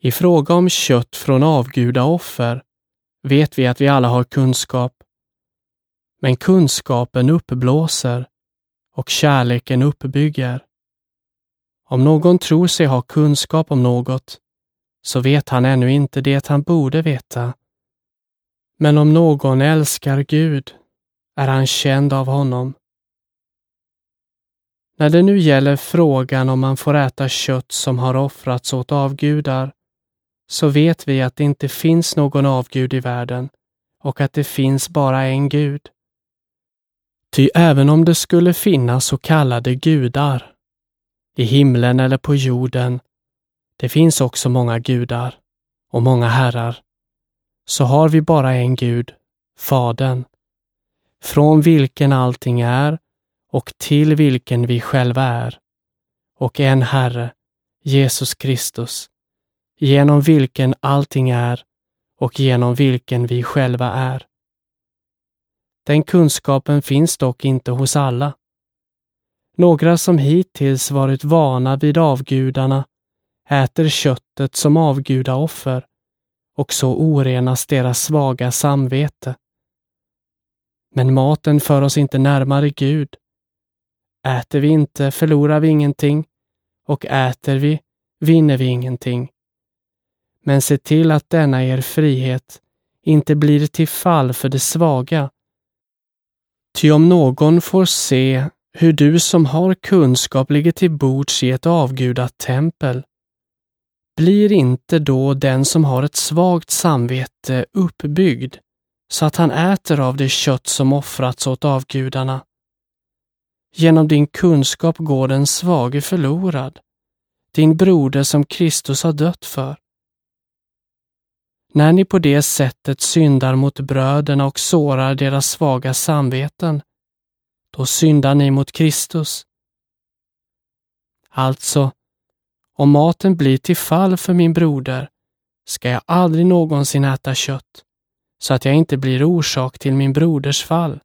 I fråga om kött från avgudaoffer vet vi att vi alla har kunskap. Men kunskapen uppblåser och kärleken uppbygger. Om någon tror sig ha kunskap om något, så vet han ännu inte det han borde veta. Men om någon älskar Gud, är han känd av honom. När det nu gäller frågan om man får äta kött som har offrats åt avgudar, så vet vi att det inte finns någon avgud i världen och att det finns bara en Gud. Ty även om det skulle finnas så kallade gudar, i himlen eller på jorden, det finns också många gudar och många herrar, så har vi bara en Gud, Fadern, från vilken allting är och till vilken vi själva är, och en Herre, Jesus Kristus, genom vilken allting är och genom vilken vi själva är. Den kunskapen finns dock inte hos alla. Några som hittills varit vana vid avgudarna äter köttet som avgudaoffer, och så orenas deras svaga samvete. Men maten för oss inte närmare Gud. Äter vi inte förlorar vi ingenting, och äter vi vinner vi ingenting. Men se till att denna er frihet inte blir till fall för det svaga. Ty om någon får se hur du som har kunskap ligger till bords i ett avgudat tempel, blir inte då den som har ett svagt samvete uppbyggd så att han äter av det kött som offrats åt avgudarna? Genom din kunskap går den svage förlorad, din broder som Kristus har dött för. När ni på det sättet syndar mot bröderna och sårar deras svaga samveten, då syndar ni mot Kristus. Alltså, om maten blir till fall för min broder, ska jag aldrig någonsin äta kött, så att jag inte blir orsak till min broders fall.